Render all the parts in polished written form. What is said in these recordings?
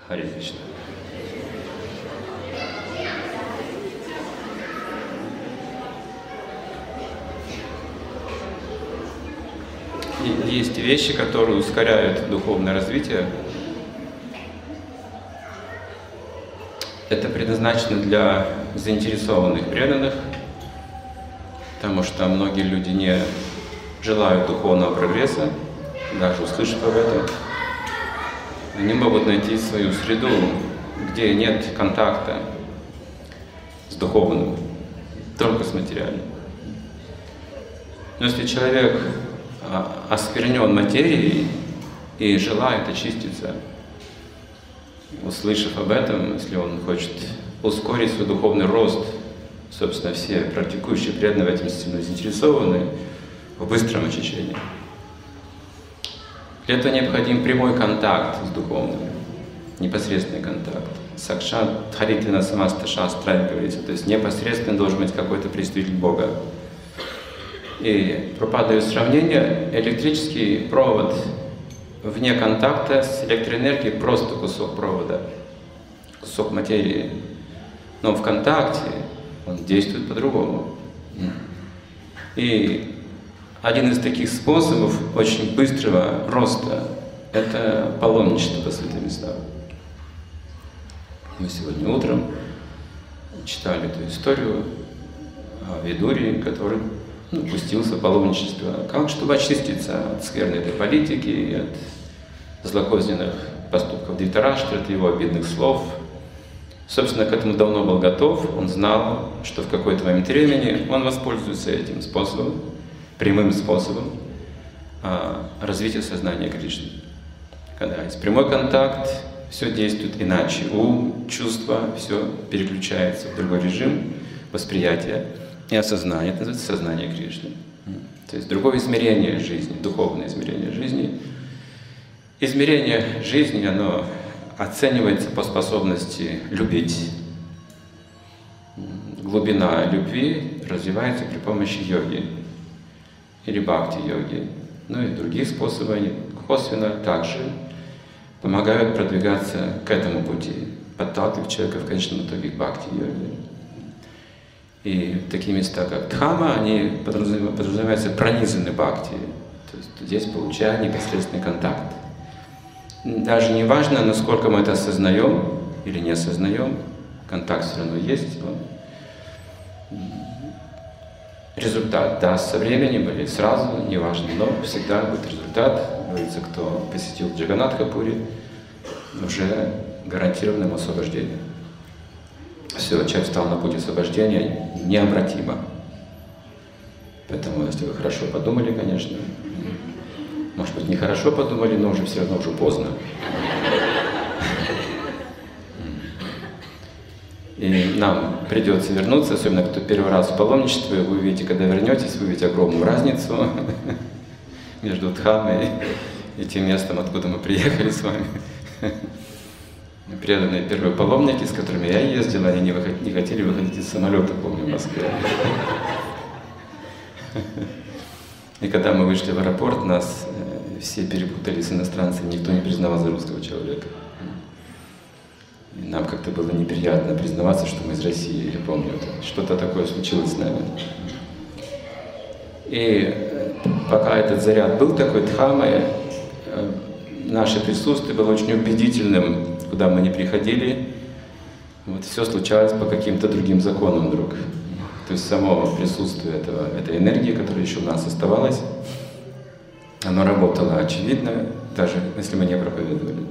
Харе Кришна. Есть вещи, которые ускоряют духовное развитие. Это предназначено для заинтересованных преданных, потому что многие люди не желают духовного прогресса, даже услышав об этом. Они могут найти свою среду, где нет контакта с духовным, только с материальным. Но если человек осквернен материей и желает очиститься, услышав об этом, если он хочет ускорить свой духовный рост, собственно, все практикующие преданные в этом сильно заинтересованы в быстром очищении. Для этого необходим прямой контакт с духовным, непосредственный контакт. Сакшат Харитвина Самаста Шастра говорится, то есть непосредственно должен быть какой-то представитель Бога. И Прабхупада дает сравнение: электрический провод вне контакта с электроэнергией просто кусок провода, кусок материи. Но в контакте он действует по-другому. И один из таких способов очень быстрого роста — это паломничество по святым местам. Мы сегодня утром читали эту историю о Видуре, который пустился в паломничество, чтобы очиститься от скверной этой политики, от злокозненных поступков Дритараштра, от его обидных слов. Собственно, к этому давно был готов. Он знал, что в какой-то момент времени он воспользуется этим способом, прямым способом развития сознания Кришны. Когда есть прямой контакт, все действует иначе. Ум, чувства, все переключается в другой режим восприятия и осознания. Это называется сознание Кришны. То есть другое измерение жизни, духовное измерение жизни. Измерение жизни, оно оценивается по способности любить. Глубина любви развивается при помощи йоги или бхакти-йоги. Ну и другие способы, они косвенно также помогают продвигаться к этому пути, подталкивать человека в конечном итоге к бхакти-йоге. И такие места, как Дхама, они подразумеваются пронизаны бхакти. То есть здесь получаем непосредственный контакт. Даже не важно, насколько мы это осознаем или не осознаем, контакт все равно есть. Результат даст со временем или сразу, неважно, но всегда будет результат. Говорится, кто посетил Джаганнатха-пури, уже гарантированным освобождением. Все, человек встал на путь освобождения необратимо. Поэтому, если вы хорошо подумали, конечно, может быть, нехорошо подумали, но уже все равно уже поздно. И нам придется вернуться, особенно кто первый раз в паломничестве, вы увидите, когда вернетесь, вы увидите огромную разницу между Дхамой и тем местом, откуда мы приехали с вами. Преданные первые паломники, с которыми я ездил, они не хотели выходить из самолета, помню, в Москве. И когда мы вышли в аэропорт, нас все перепутали с иностранцами, никто не признавал за русского человека. И нам как-то было неприятно признаваться, что мы из России, я помню, что-то такое случилось с нами. И пока этот заряд был такой Дхамой, наше присутствие было очень убедительным, куда мы не приходили. Вот все случалось по каким-то другим законам вдруг. То есть само присутствие этой энергии, которая еще у нас оставалась, оно работало очевидно, даже если мы не проповедовали.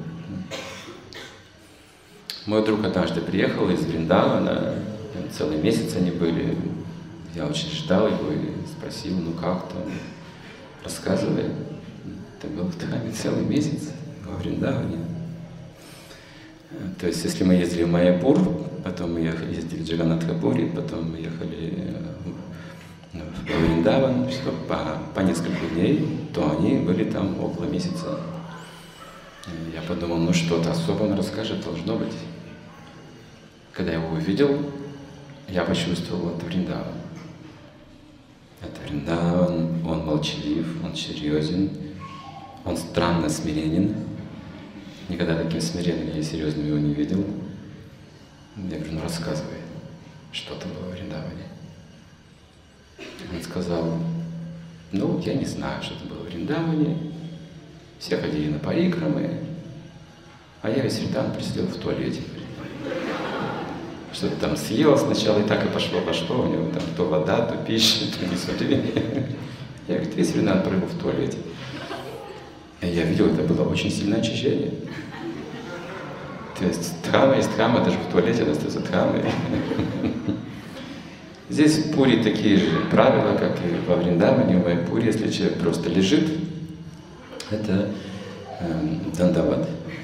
Мой друг однажды приехал из Вриндавана, целый месяц они были. Я очень ждал его и спросил, ну как там, рассказывай. Ты был в Дхаме целый месяц, во Вриндаване. То есть, если мы ездили в Майяпур, потом мы ездили в Джаганнатха-пури, потом мы ехали в Вриндаван, все по несколько дней, то они были там около месяца. И я подумал, ну что-то особо он расскажет, должно быть. Когда я его увидел, я почувствовал, это Вриндаван. Это Вриндаван, он молчалив, он серьезен, он странно смиренен. Никогда таким смиренным и серьезным его не видел. Я говорю, ну рассказывай, что там было в Вриндаване. Он сказал, ну, я не знаю, что там было в Вриндаване. Все ходили на парикрамы, а я весь Вриндаvan просидел в туалете. Что-то там съел сначала, и так и пошло. У него там то вода, то пища, то не смотри. Я говорю, весь Вриндаvan провел в туалете. И я видел, это было очень сильное очищение. То есть дхарма есть дхарма, даже в туалете остается дхармой. Здесь в Пури такие же правила, как и во Вриндаване, в Майяпуре. Если человек просто лежит, это дандават.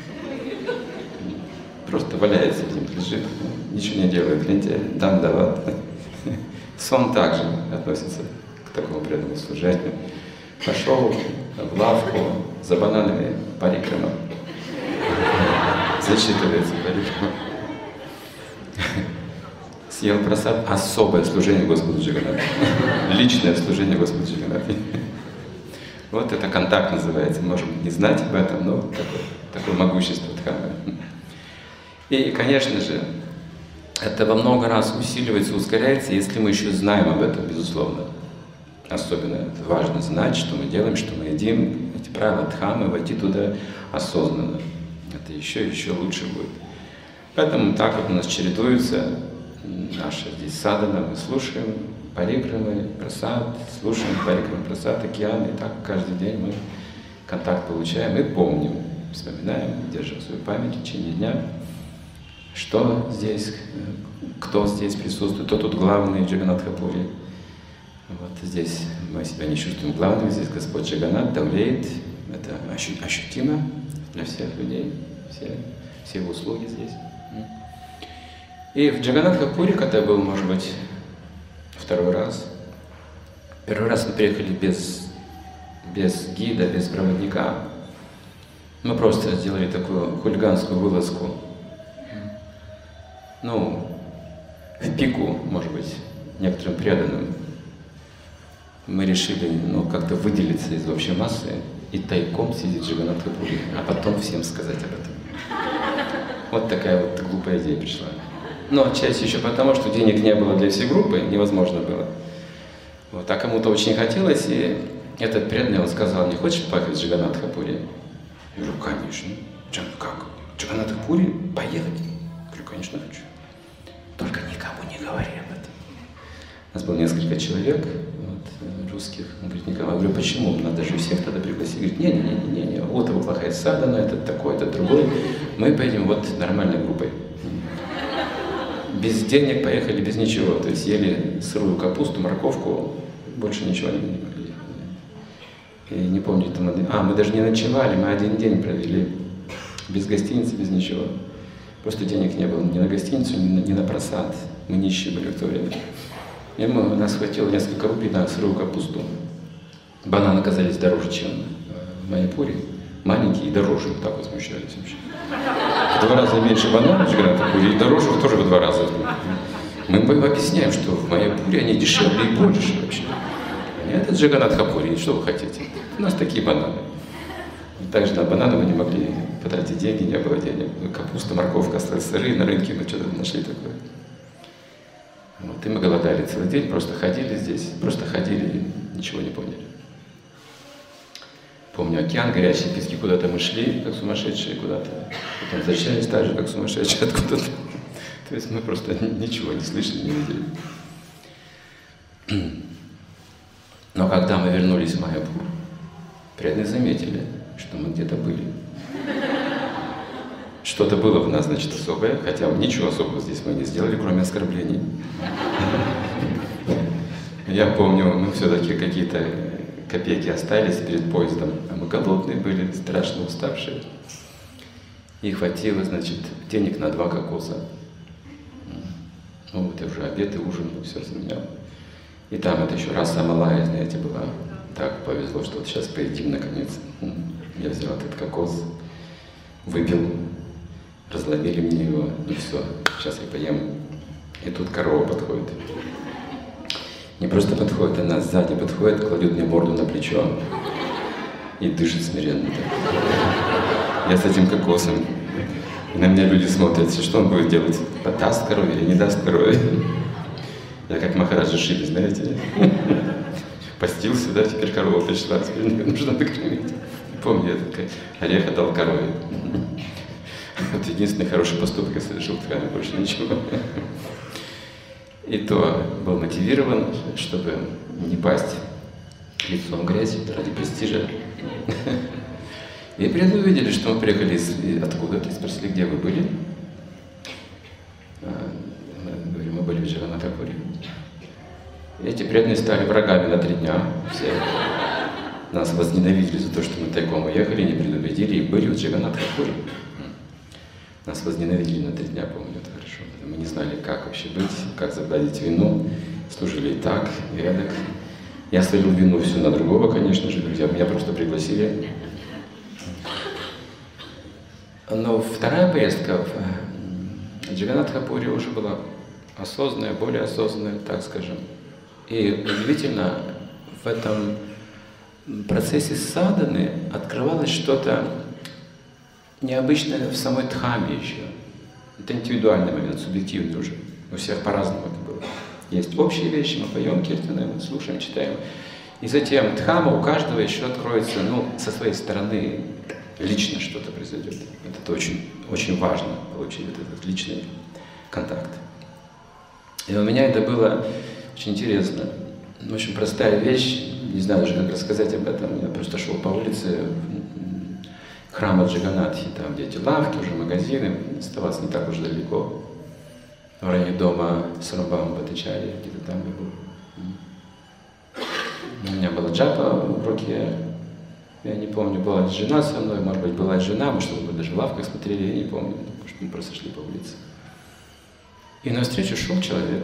Просто валяется где-нибудь, лежит, ничего не делает, лентяй, дандават. Сон также относится к такому преданному служению. Пошел в лавку за бананами парикрама. Зачитывается парикрама. Съел прасад, особое служение Господу Джаганнатху. Личное служение Господу Джаганнатху. Вот это контакт называется. Можем не знать об этом, но такое могущество Дхармы. И, конечно же, это во много раз усиливается, ускоряется, если мы еще знаем об этом, безусловно. Особенно это важно знать, что мы делаем, что мы едим. Эти правила Дхаммы, войти туда осознанно. Это еще лучше будет. Поэтому так вот у нас чередуется наша здесь садхана, мы слушаем парикрамы, прасад, слушаем парикрамы, прасад, океан, и так каждый день мы контакт получаем и помним, вспоминаем, держим свою память в течение дня, что здесь, кто здесь присутствует, кто тут главный в Джаганнатха-пури. Вот здесь мы себя не чувствуем главным, здесь Господь Джаганнат давлеет, это ощутимо для всех людей, все его услуги здесь. И в Джаганнатха-пури, когда я был, может быть, второй раз, первый раз мы приехали без гида, без проводника. Мы просто сделали такую хулиганскую вылазку. Ну, в пику, может быть, некоторым преданным. Мы решили, как-то выделиться из общей массы и тайком сидеть в Джаганнатха-пури, а потом всем сказать об этом. Вот такая вот глупая идея пришла. Но отчасти еще потому, что денег не было для всей группы, невозможно было. Вот, а кому-то очень хотелось, и этот преданный, он сказал, не хочешь поехать в Джаганнатха-пури? Я говорю, конечно. Как? В Джаганнатха-пури? Поехать? Я говорю, конечно, хочу. Только никому не говори об этом. У нас было несколько человек, русских. Он говорит, никому. Я говорю, почему? Надо же всех тогда пригласить. Говорит, не, вот его плохая садхана, этот такой, этот другой. Мы поедем вот нормальной группой. Без денег поехали, без ничего. То есть ели сырую капусту, морковку, больше ничего не могли. И не помню, мы даже не ночевали, мы один день провели. Без гостиницы, без ничего. Просто денег не было ни на гостиницу, ни на прасад. Мы нищие были в то время. И нас хватило несколько рублей на сырую капусту. Бананы оказались дороже, чем в Майяпуре. Маленькие и дороже. Вот так вот смущались вообще. В 2 раза меньше бананов в Джаганнатха-пури, и дороже тоже в 2 раза. Мы объясняем, что в Майяпуре они дешевле и больше вообще. Это Джаганнатха-пури, что вы хотите? У нас такие бананы. И также на бананы мы не могли потратить деньги, не было денег. Капуста, морковка остались сырые, на рынке мы что-то нашли такое. Вот, и мы голодали целый день, просто ходили здесь, ничего не поняли. Помню, океан, горячие пески, куда-то мы шли, как сумасшедшие, куда-то. Потом возвращались так же, как сумасшедшие, откуда-то. То есть мы просто ничего не слышали, не видели. Но когда мы вернулись в Майяпур, преданные заметили, что мы где-то были. Что-то было в нас, значит, особое, хотя ничего особого здесь мы не сделали, кроме оскорблений. Я помню, все-таки какие-то копейки остались перед поездом, а мы голодные были, страшно уставшие. И хватило, значит, денег на 2 кокоса. Вот я уже обед и ужин все разменял. И там это еще раса малая, знаете, была. Так повезло, что вот сейчас поедим наконец. Я взял этот кокос, выпил, разломили мне его, и все, сейчас я поем. И тут корова подходит. Не просто подходит, она сзади подходит, кладет мне морду на плечо и дышит смиренно. Я с этим кокосом. И на меня люди смотрят, что он будет делать? Даст корове или не даст корове? Я как Махараджа Шили, знаете? Постился, да, теперь корова пришла, теперь нужно накормить. Помню, я такой орех отдал корове. Вот единственный хороший поступок я совершил в храме, больше ничего. И то был мотивирован, чтобы не пасть лицом в грязь ради престижа. И преданные увидели, что мы приехали откуда-то, и спросили, где вы были. Мы говорим, мы были в Джаганнатхапуре. И эти преданные стали врагами на 3 дня. Все нас возненавидели за то, что мы тайком уехали, не предупредили, и были в Джаганнатхапуре. Нас возненавидели на 3 дня, помню, это хорошо. Мы не знали, как вообще быть, как загладить вину. Служили и так, и эдак. Я свалил вину всю на другого, конечно же, друзья. Меня просто пригласили. Но вторая поездка в Джаганнатхапуре уже была осознанная, более осознанная, так скажем. И удивительно, в этом процессе садханы открывалось что-то необычное в самой дхамме еще. Это индивидуальный момент, субъективный уже. У всех по-разному это было. Есть общие вещи, мы поем киртаны, мы слушаем, читаем. И затем дхамма у каждого еще откроется, со своей стороны лично что-то произойдет. Это очень, очень важно, получить этот личный контакт. И у меня это было очень интересно. Очень простая вещь, не знаю даже, как рассказать об этом. Я просто шел по улице храма Джаганнатхи, там где эти лавки, уже магазины, оставаться не так уж далеко. В районе дома Сарабхама Бхаттачарьи, где-то там я был. У меня была джапа в руке. Я не помню, была ли жена со мной, может быть, была жена, мы что-то даже в лавках смотрели, я не помню, потому что мы просто шли по улице. И навстречу шел человек.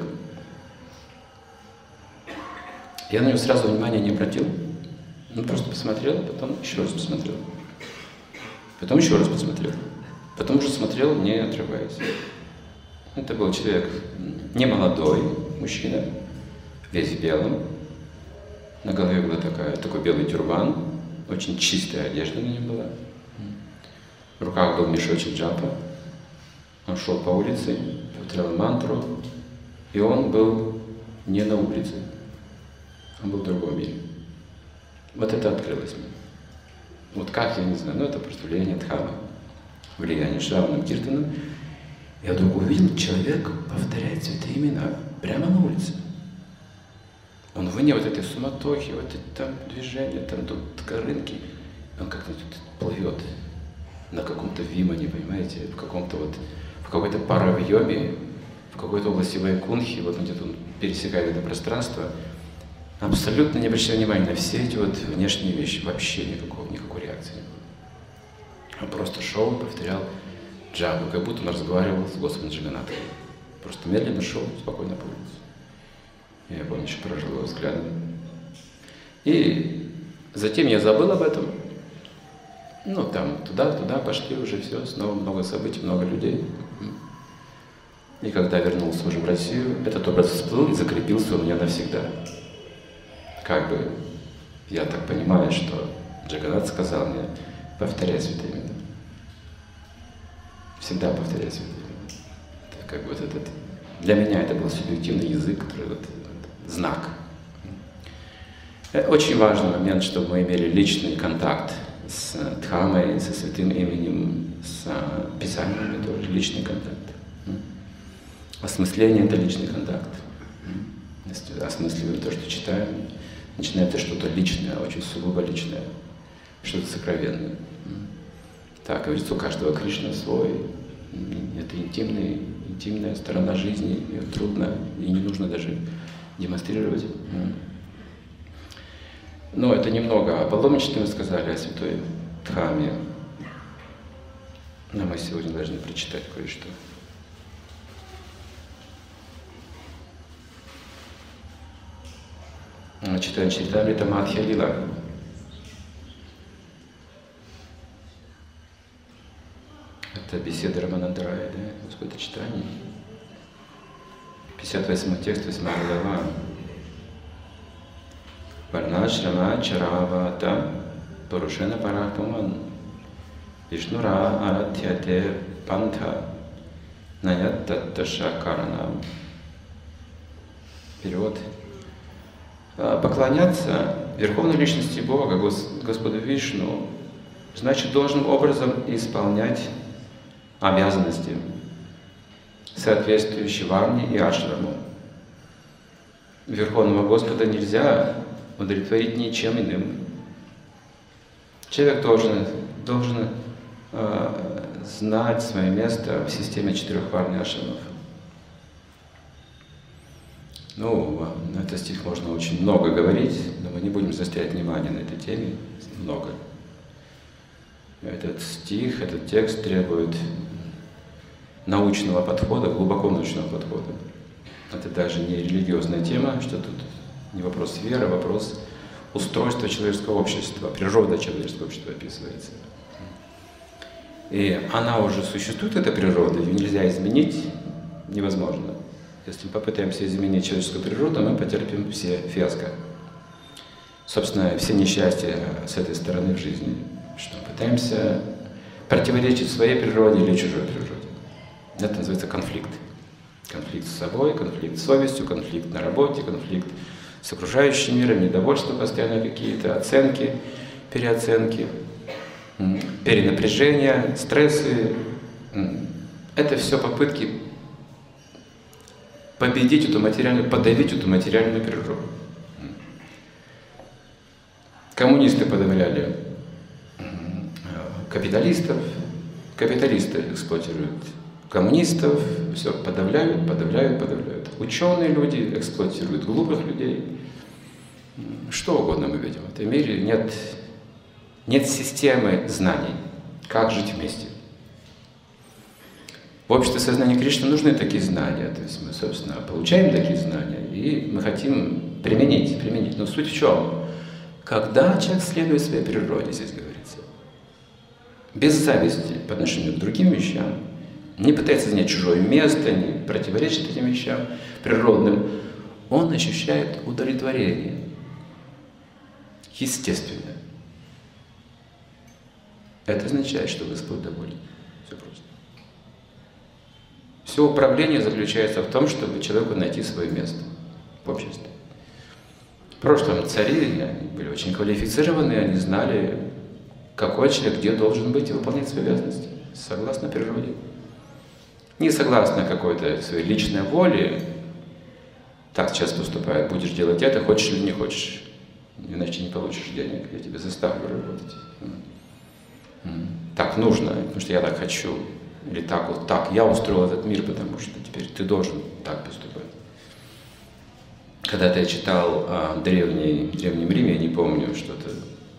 Я на него сразу внимания не обратил, просто посмотрел, потом еще раз посмотрел. Потом еще раз посмотрел. Потом уже смотрел, не отрываясь. Это был человек не молодой, мужчина, весь в белом. На голове был такой белый тюрбан, очень чистая одежда на нем была. В руках был мешочек джапа. Он шел по улице, повторял мантру, и он был не на улице, он был в другом мире. Вот это открылось мне. Вот как, я не знаю, это просто влияние дхаммы, влияние Шравана Киртана. Я вдруг увидел, человек повторяет святые имена прямо на улице. Он вне вот этой суматохи, вот это там движение, там тут рынки. Он как-то тут плывет на каком-то вимане, понимаете, в какой-то паравьёме, в какой-то области Вайкунхи, вот где-то он пересекает это пространство, абсолютно не обращая внимания на все эти вот внешние вещи, вообще никакой реакции не было. Он просто шел, повторял джапу, как будто он разговаривал с Господом Джаганнатхой. Просто медленно шел, спокойно по улице. Я помню, еще прожил его взглядом. И затем я забыл об этом. Там туда пошли уже все, снова много событий, много людей. И когда вернулся уже в Россию, этот образ всплыл и закрепился у меня навсегда. Я так понимаю, что Джаганнат сказал мне, повторяй святые имена. Всегда повторяй святые имена. Это для меня это был субъективный язык, который знак. Очень важный момент, чтобы мы имели личный контакт с дхаммой, со святым именем, с писаниями тоже личный контакт. Осмысление — это личный контакт. Осмысливаем то, что читаем, начинаем это что-то личное, очень сугубо личное, что-то сокровенное. Так, говорится, у каждого Кришна свой. Это интимная сторона жизни, ее трудно и не нужно даже демонстрировать. Но это немного о паломничестве мы сказали, о святой дхамме. Но мы сегодня должны прочитать кое-что. Читаем Чаритамрита Мадхья Лила. Это беседа Рамананда Рая, какое-то читание. 58 текст, 8 глава. Варнашрама Чаравата Парушена Парапаман Вишнура арадхяте панта наяттатташа каранам. Перевод. Поклоняться Верховной Личности Бога, Господу Вишну, значит должным образом исполнять обязанности, соответствующие варне и ашраму. Верховного Господа нельзя удовлетворить ничем иным. Человек должен знать свое место в системе 4 варн и ашрамов. Ну, на этот стих можно очень много говорить, но мы не будем заострять внимание на этой теме. Много. Этот стих, этот текст требует научного подхода, глубоко научного подхода. Это даже не религиозная тема, что тут не вопрос веры, а вопрос устройства человеческого общества, природа человеческого общества описывается. И она уже существует, эта природа, ее нельзя изменить, невозможно. Если мы попытаемся изменить человеческую природу, мы потерпим все фиаско. Собственно, все несчастья с этой стороны в жизни, что мы пытаемся противоречить своей природе или чужой природе. Это называется конфликт. Конфликт с собой, конфликт с совестью, конфликт на работе, конфликт с окружающим миром, недовольство постоянно какие-то, оценки, переоценки, перенапряжение, стрессы. Это все попытки победить эту материальную, подавить эту материальную природу. Коммунисты подавляли капиталистов, капиталисты эксплуатируют коммунистов, все подавляют. Ученые люди эксплуатируют глупых людей. Что угодно мы видим. В этом мире нет системы знаний, как жить вместе. В обществе сознания Кришны нужны такие знания. То есть мы, собственно, получаем такие знания, и мы хотим применить. Но суть в чем? Когда человек следует своей природе, здесь говорится, без зависти по отношению к другим вещам, не пытается занять чужое место, не противоречит этим вещам природным, он ощущает удовлетворение. Естественно. Это означает, что Господь доволен. Все просто. Все управление заключается в том, чтобы человеку найти свое место в обществе. В прошлом цари были очень квалифицированы, они знали, какой человек где должен быть и выполнять свои обязанности, согласно природе. Не согласно какой-то своей личной воле, так сейчас поступают, будешь делать это, хочешь или не хочешь, иначе не получишь денег, я тебя заставлю работать. Так нужно, потому что я так хочу. Или так вот так, я устроил этот мир, потому что теперь ты должен так поступать. Когда-то я читал о Древнем Риме, я не помню, что-то,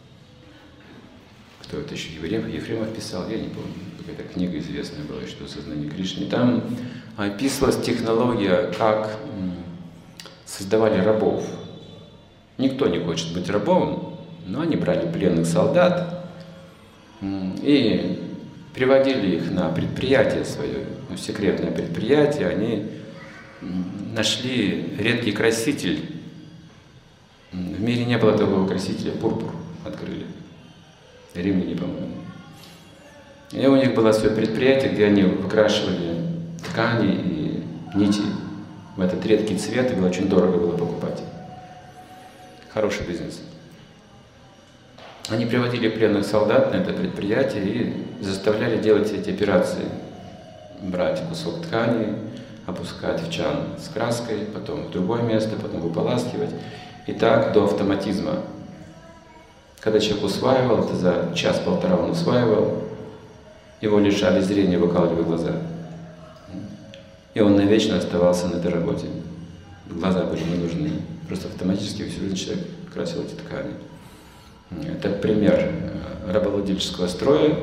кто это еще, Ефремов писал, я не помню, какая-то книга известная была, что «Сознание Кришны». Там описывалась технология, как создавали рабов. Никто не хочет быть рабом, но они брали пленных солдат и приводили их на предприятие свое, секретное предприятие, они нашли редкий краситель. В мире не было такого красителя, пурпур открыли. Римляне, по-моему. И у них было свое предприятие, где они выкрашивали ткани и нити в этот редкий цвет, и было очень дорого было покупать. Хороший бизнес. Они приводили пленных солдат на это предприятие и заставляли делать эти операции. Брать кусок ткани, опускать в чан с краской, потом в другое место, потом выполаскивать. И так до автоматизма. Когда человек усваивал, это за час-полтора он усваивал, его лишали зрения, выкалывали глаза. И он навечно оставался на этой работе. Глаза были не нужны. Просто автоматически всю жизнь человек красил эти ткани. Это пример рабовладельческого строя,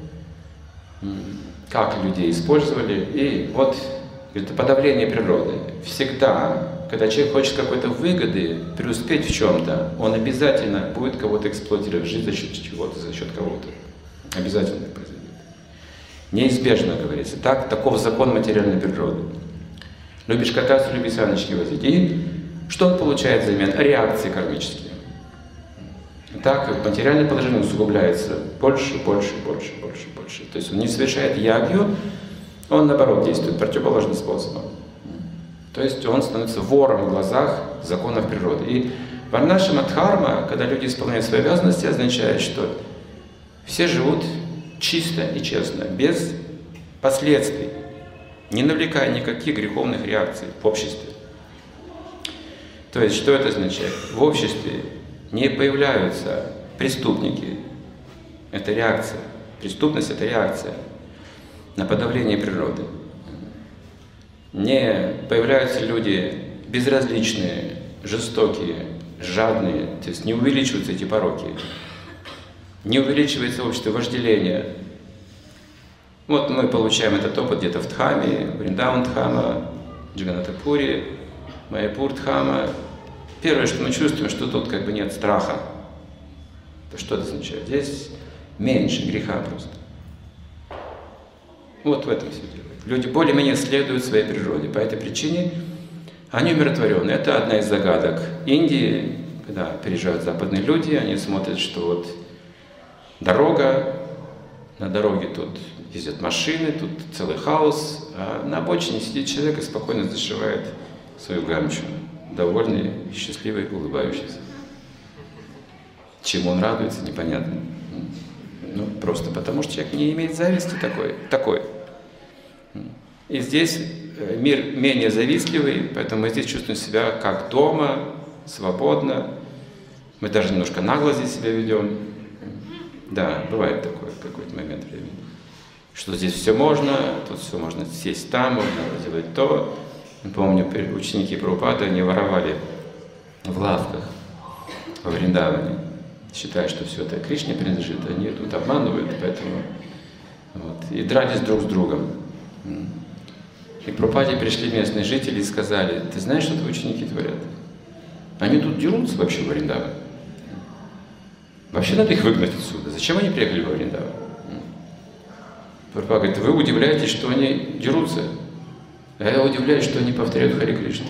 как людей использовали. И вот это подавление природы. Всегда, когда человек хочет какой-то выгоды, преуспеть в чем-то, он обязательно будет кого-то эксплуатировать, жить за счет чего-то, за счет кого-то. Обязательно это произойдет. Неизбежно, говорится. Таков закон материальной природы. Любишь кататься, люби саночки возить. И что он получает взамен? Реакции кармические. Так материальное положение усугубляется больше. То есть он не совершает ягью, он наоборот действует противоположным способом. То есть он становится вором в глазах законов природы. И варнашрама дхарма, когда люди исполняют свои обязанности, означает, что все живут чисто и честно, без последствий, не навлекая никаких греховных реакций в обществе. То есть что это означает? В обществе не появляются преступники. Это реакция. Преступность – это реакция на подавление природы. Не появляются люди безразличные, жестокие, жадные, то есть не увеличиваются эти пороки, не увеличивается общество вожделения. Вот мы получаем этот опыт где-то в Дхаме, Вриндаван Дхама, Джаганатапури, Майяпур Дхама. Первое, что мы чувствуем, что тут как бы нет страха. То что это означает? Здесь меньше греха просто. Вот в этом все дело. Люди более-менее следуют своей природе. По этой причине они умиротворены. Это одна из загадок Индии, когда приезжают западные люди, они смотрят, что вот дорога, на дороге тут ездят машины, тут целый хаос, а на обочине сидит человек и спокойно зашивает свою гамчу, довольный, счастливый, улыбающийся. Чему он радуется, непонятно. Ну, просто потому, что человек не имеет зависти такой. И здесь мир менее завистливый, поэтому мы здесь чувствуем себя как дома, свободно. Мы даже немножко нагло здесь себя ведем. Да, бывает такое в какой-то момент времени. Что здесь все можно, тут все можно сесть там, можно делать то. Помню, ученики Прабхупады, они воровали в лавках во Вриндаване, считая, что все это Кришне принадлежит, они тут обманывают, поэтому вот, и дрались друг с другом. И к Прабхупаде пришли местные жители и сказали: ты знаешь, что твои ученики творят? Они тут дерутся вообще в Вриндаван. Вообще надо их выгнать отсюда. Зачем они приехали во Вриндаван? Прабхупада говорит: вы удивляетесь, что они дерутся. А я удивляюсь, что они повторяют Харе Кришну.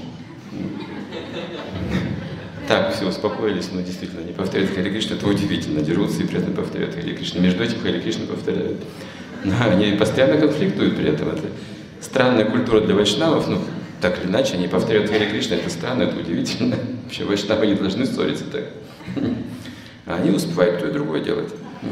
Так, все, успокоились, но действительно, они повторяют Харе Кришну, это удивительно, дерутся и при этом повторяют Харе Кришну. Между этим Харе Кришну повторяют. Но они постоянно конфликтуют при этом. Это странная культура для вайшнавов, ну, так или иначе, они повторяют Харе Кришну, это странно, это удивительно. Вообще вайшнавы не должны ссориться так. А они успевают то и другое делать.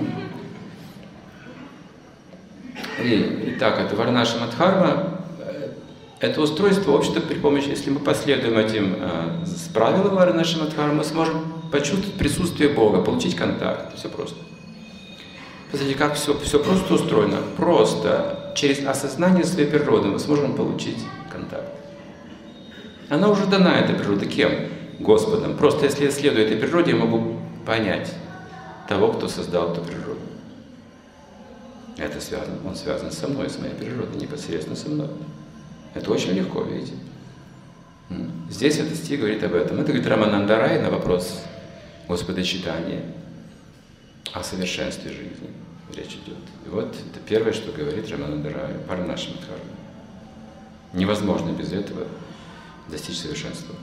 Итак, это Варнашрама Дхарма. Это устройство общества при помощи, если мы последуем этим правилам Варнашрама Дхармы, мы сможем почувствовать присутствие Бога, получить контакт. Все просто. Посмотрите, как все просто устроено. Просто через осознание своей природы мы сможем получить контакт. Она уже дана, эта природа, кем? Господом. Просто если я следую этой природе, я могу понять того, кто создал эту природу. Это связано, он связан со мной, с моей природой, непосредственно со мной. Это очень легко, видите. Здесь этот стих говорит об этом. Это говорит Рамананда Рай на вопрос Господа Чайтаньи о совершенстве жизни. Речь идет. И вот это первое, что говорит Рамананда Рай, Варнашрама Дхарма. Невозможно без этого достичь совершенства.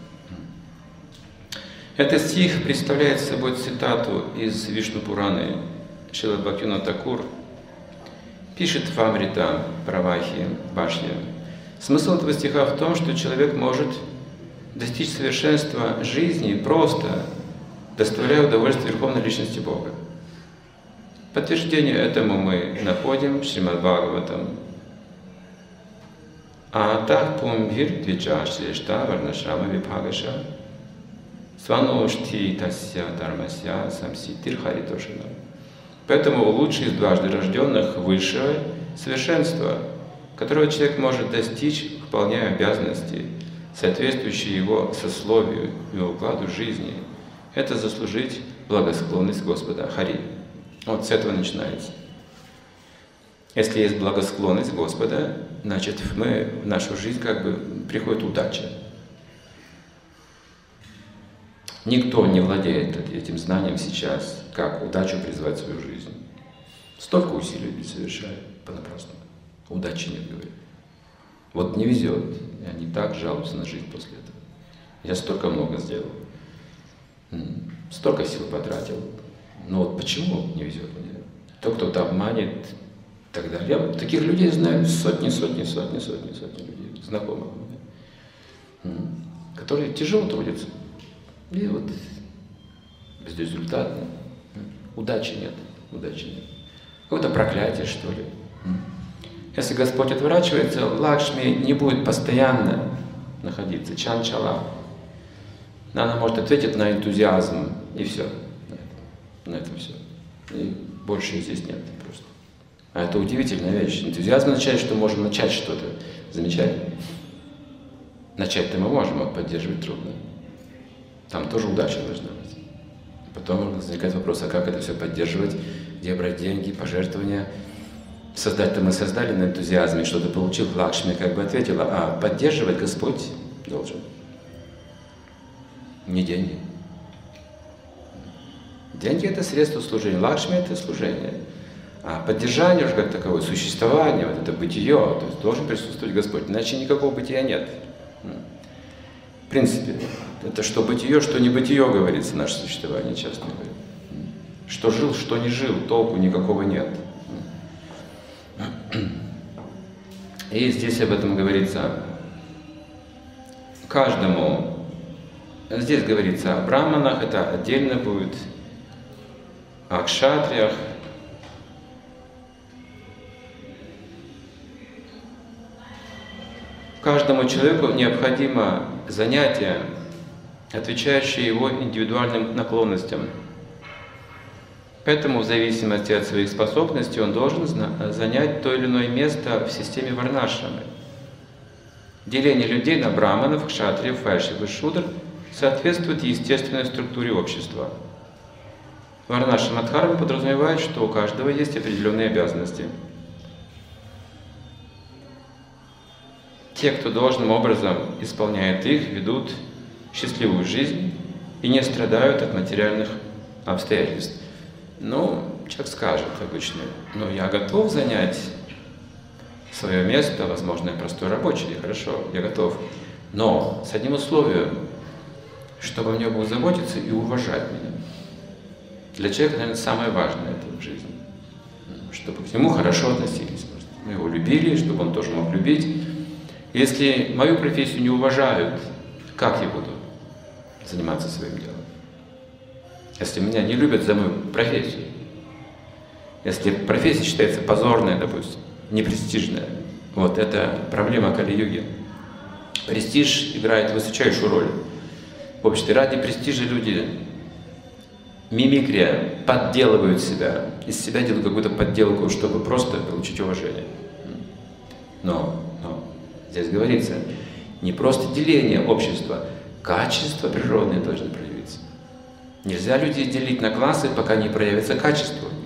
Этот стих представляет собой цитату из Вишну Пураны. Шрила Бхактивинода Тхакур пишет в Амрита Правахи Башья. Смысл этого стиха в том, что человек может достичь совершенства жизни просто доставляя удовольствие Верховной Личности Бога. Подтверждение этому мы находим в Шримад Бхагаватам. Атах пумбхир двиджа шрешта варнашрама вибхагаша сваношти тасья дharmasya самситир харитошина. Поэтому лучший из дважды рожденных высшее совершенство, которого человек может достичь, выполняя обязанности, соответствующие его сословию и укладу жизни, это заслужить благосклонность Господа Хари. Вот с этого начинается. Если есть благосклонность Господа, значит в нашу жизнь как бы приходит удача. Никто не владеет этим знанием сейчас, как удачу призвать в свою жизнь. Столько усилий совершают понапрасну. Удачи нет, говорят. Вот не везет, и они так жалуются на жизнь после этого. Я столько много сделал, столько сил потратил, Но вот почему не везет мне? То кто-то обманет и так далее. Я вот таких людей знаю сотни людей, знакомых, которые тяжело трудятся. И вот безрезультатно. Удачи нет. Какое-то проклятие, что ли. Если Господь отворачивается, Лакшми не будет постоянно находиться. Чанчала. Она может ответить на энтузиазм, и все. На этом все. И больше здесь нет просто. А это удивительная вещь. Энтузиазм означает, что можем начать что-то замечательное. Начать-то мы можем, а поддерживать трудно. Там тоже удача должна быть. Потом возникает вопрос, а как это все поддерживать, где брать деньги, пожертвования. Создать-то мы создали на энтузиазме, что-то получил, Лакшми как бы ответила, а поддерживать Господь должен. Не деньги. Деньги — это средство служения, Лакшми — это служение. А поддержание уже как таковое, существование, вот это бытие, то есть должен присутствовать Господь, иначе никакого бытия нет. В принципе, это что бытие, что не бытие, говорится, наше существование часто говорит. Что жил, что не жил, толку никакого нет. И здесь об этом говорится каждому. Здесь говорится о браманах, это отдельно будет, о кшатриях. Каждому человеку необходимо занятие, отвечающее его индивидуальным наклонностям. Поэтому в зависимости от своих способностей он должен занять то или иное место в системе варнашрамы. Деление людей на браманов, кшатриев, вайшьев и шудр соответствует естественной структуре общества. Варнашрама дхарма подразумевает, что у каждого есть определенные обязанности. Те, кто должным образом исполняет их, ведут счастливую жизнь и не страдают от материальных обстоятельств. Ну, человек скажет обычно, но я готов занять свое место, возможно, я простой рабочий, хорошо, я готов. Но с одним условием, чтобы мне было заботиться и уважать меня. Для человека, наверное, самое важное это в жизни. Чтобы к нему хорошо относились. Мы его любили, чтобы он тоже мог любить. Если мою профессию не уважают, как я буду заниматься своим делом? Если меня не любят за мою профессию, если профессия считается позорной, допустим, непрестижная, вот это проблема Кали-юги. Престиж играет высочайшую роль в обществе. Ради престижа люди, мимикрия, подделывают себя, из себя делают какую-то подделку, чтобы просто получить уважение. Но здесь говорится, не просто деление общества, качества природные должны проявиться. Нельзя людей делить на классы, пока не проявится качество у них.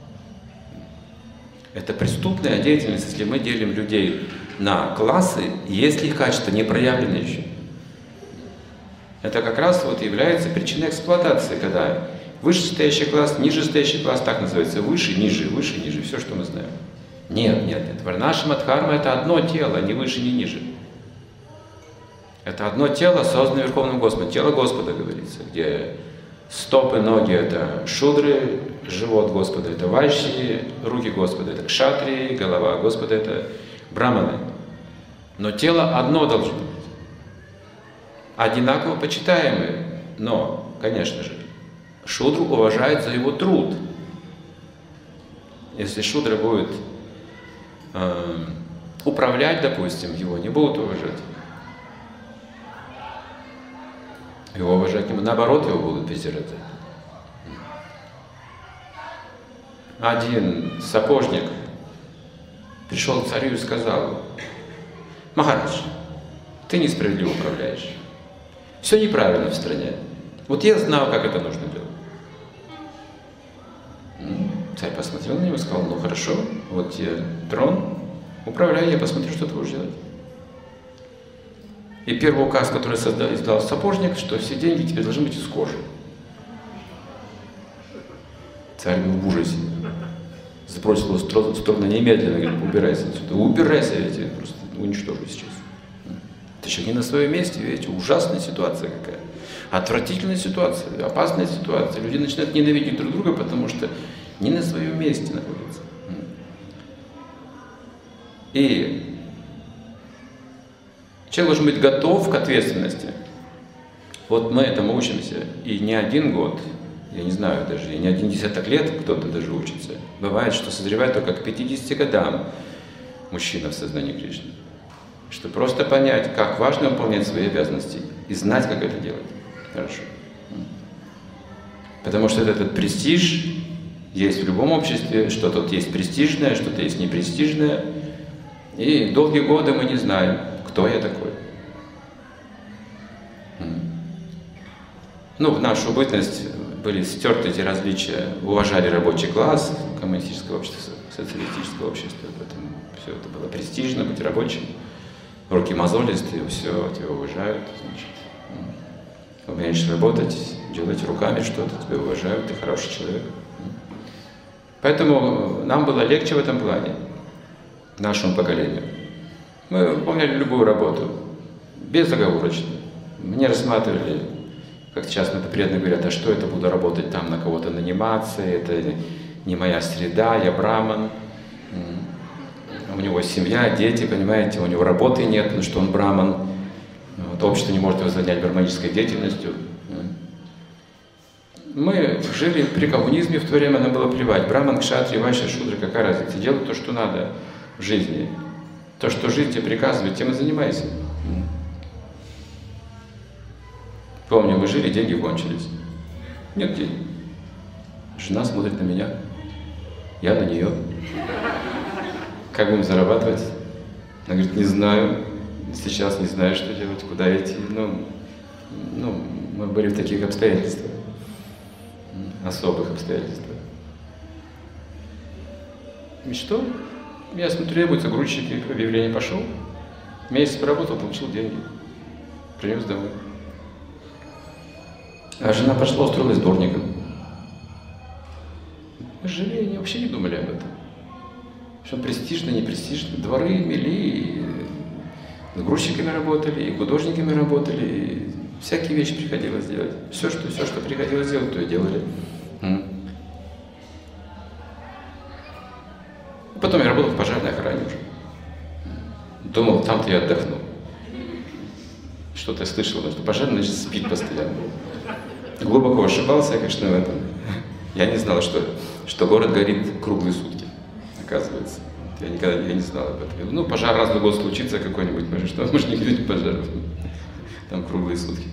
Это преступная деятельность, если мы делим людей на классы, если их качество не проявлено еще. Это как раз вот является причиной эксплуатации, когда вышестоящий класс, нижестоящий класс, так называется, выше, ниже, все, что мы знаем. Нет. Варнашрама дхарма — это одно тело, ни выше, ни ниже. Это одно тело, созданное Верховным Господом. Тело Господа, говорится, где стопы, ноги — это шудры, живот Господа — это вайшьи, руки Господа — это кшатрии, голова Господа — это браманы. Но тело одно должно быть. Одинаково почитаемые, но, конечно же, шудру уважают за его труд. Если шудра будет управлять, допустим, его не будут уважать. Его уважать ему, наоборот, его будут презирать. Один сапожник пришел к царю и сказал: «Махарадж, ты несправедливо управляешь. Все неправильно в стране. Вот я знал, как это нужно делать». Царь посмотрел на него и сказал: «Ну хорошо, вот тебе трон, управляй, я посмотрю, что ты будешь делать». И первый указ, который издал сапожник, что все деньги тебе должны быть из кожи. Царь был в ужасе. Сбросил его в сторону немедленно, говорит: «Убирайся отсюда, убирайся, я тебя просто уничтожу сейчас». Ты человек не на своем месте, видите, ужасная ситуация какая. Отвратительная ситуация, опасная ситуация. Люди начинают ненавидеть друг друга, потому что не на своем месте находятся. И человек должен быть готов к ответственности. Вот мы этому учимся, и не один год, я не знаю даже, и не один десяток лет кто-то даже учится. Бывает, что созревает только к 50 годам мужчина в сознании Кришны. Чтобы просто понять, как важно выполнять свои обязанности и знать, как это делать. Хорошо. Потому что этот престиж есть в любом обществе, что-то вот есть престижное, что-то есть непрестижное. И долгие годы мы не знаем, кто я такой. Ну, в нашу бытность были стерты эти различия, уважали рабочий класс, коммунистическое общество, социалистическое общество, поэтому все это было престижно, быть рабочим. Руки мозолистые, все, тебя уважают, значит. Умеешь работать, делать руками что-то, тебя уважают, ты хороший человек. Поэтому нам было легче в этом плане, нашему поколению. Мы выполняли любую работу, безоговорочно. Мне рассматривали, как часто преданные говорят, а что это, буду работать там, на кого-то наниматься, это не моя среда, я браман. У него семья, дети, понимаете, у него работы нет, потому что он браман. Вот, общество не может его занять браманической деятельностью. Мы жили при коммунизме, в то время нам было плевать. Браман, кшатри, вайшя, шудра, какая разница? Делай то, что надо в жизни. То, что жизнь тебе приказывает, тем и занимайся. Помню, мы жили, деньги кончились. Нет денег. Жена смотрит на меня, я на нее. Как будем зарабатывать? Она говорит, не знаю, сейчас не знаю, что делать, куда идти. Ну, мы были в таких обстоятельствах, особых обстоятельствах. И что? Я смотрю, требуются грузчики, объявление пошел. Месяц поработал, получил деньги. Принес домой. А жена пошла, устроилась дворником. Мы жили, они вообще не думали об этом. Что престижно, не престижно. Дворы мели, и с грузчиками работали, и художниками работали, и всякие вещи приходилось делать. Все, что приходилось делать, то и делали. Потом я работал в пожарной охране уже. Думал, там-то я отдохну. Что-то я слышал, что пожарный, значит, спит постоянно. Глубоко ошибался я, конечно, в этом. Я не знал, что город горит круглые сутки, оказывается. Я никогда не знал об этом. Ну, пожар раз в год случится какой-нибудь, может не видеть пожаров. Там круглые сутки.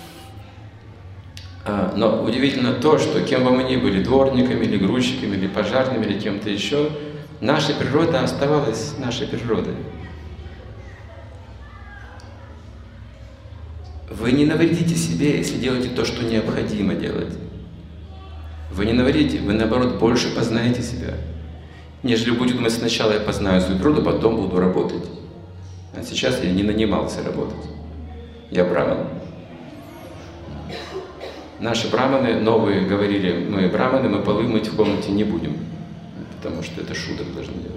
Но удивительно то, что кем бы мы ни были, дворниками, или грузчиками, или пожарными, или кем-то еще, наша природа оставалась нашей природой. Вы не навредите себе, если делаете то, что необходимо делать. Вы не навредите, вы наоборот больше познаете себя. Нежели будет думать, сначала я познаю свою природу, потом буду работать. А сейчас я не нанимался работать. Я браман. Наши браманы новые говорили, мы браманы, мы полы мыть в комнате не будем. Потому что это шудра должны делать.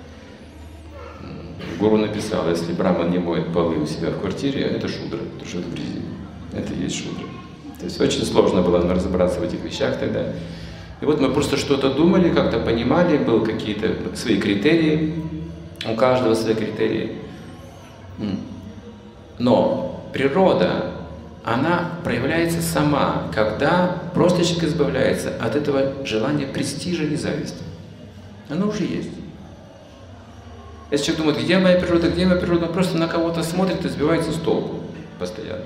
Гуру написал, если браман не моет полы у себя в квартире, это шудра, потому что это вредит. Это и есть шудра. То есть очень сложно было нам разобраться в этих вещах тогда. И вот мы просто что-то думали, как-то понимали, были какие-то свои критерии, у каждого свои критерии. Но природа, она проявляется сама, когда просто человек избавляется от этого желания престижа и зависти. Оно уже есть. Если человек думает, где моя природа, он просто на кого-то смотрит и сбивается с толку постоянно.